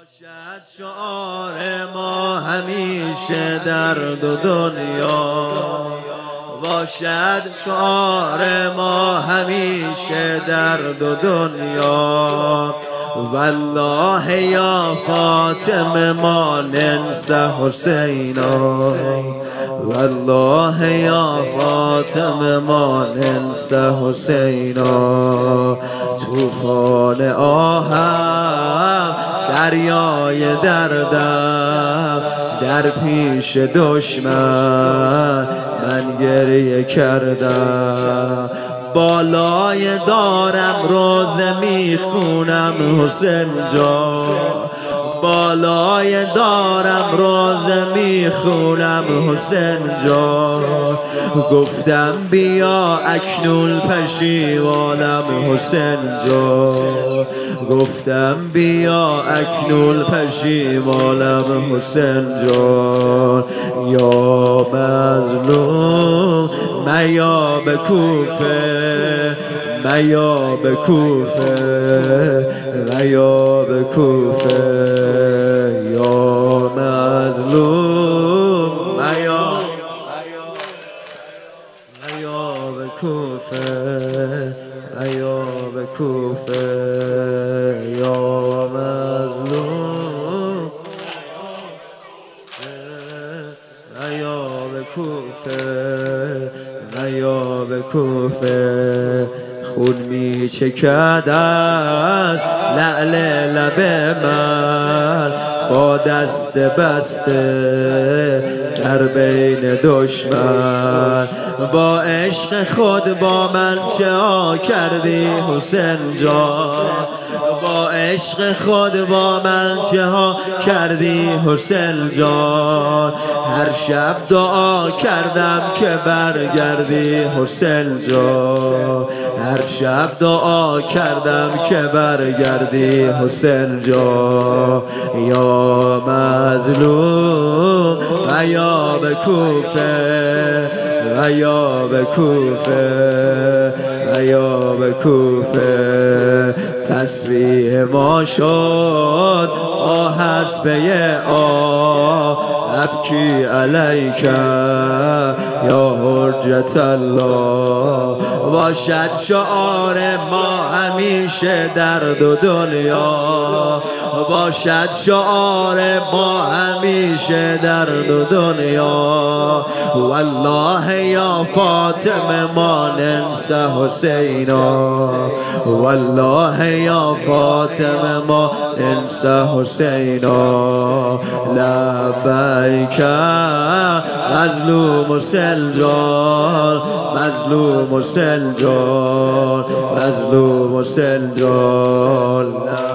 باشد شعار ما همیشه در دو دنیا، باشد شعار ما همیشه در دو دنیا. والله یا فاطمه ما ننسى حسینا، والله یا فاطمه ما ننسى حسینا. طوفان آهم دریای دردم، در پیش دشمن من گریه کردم. بالای دارم روزه میخونم حسین جان، بالای دارم روزه میخونم حسین جان. گفتم بیا اکنون پشیمانم حسین جان، گفتم بیا اکنون پشیمانم حسین جان. یا مظلوم میا به کوفه، میا به کوفه، میا به کوفه. یا مظلوم میا، میا به کوفه، میا به کوفه. یا مظلوم میا به کوفه، میا به کوفه. خون می چکد از لعل لب من، با دست بسته در بین دشمن. با عشق خود با من چه ها کردی حسین جان، با عشق خود با من چه ها کردی حسین جان. هر شب دعا کردم که برگردی حسین جان، هر شب دعا کردم که برگردی حسین جان. یا مظلوم و یا به کوفه، و یا به کوفه، و یا به کوفه. تسبیح ما شد آه حسبه آه، ابکی علیک یا حجت الله. باشد شعار ما همیشه در دو دنیا، باشد شعار ما همیشه در دو دنیا. والله یا فاطمه ما ننسى حسینا، والله یا فاطمه ما ننسى حسینا. لبیک مظلوم حسین جان، مظلوم حسین جان، مظلوم حسین جان.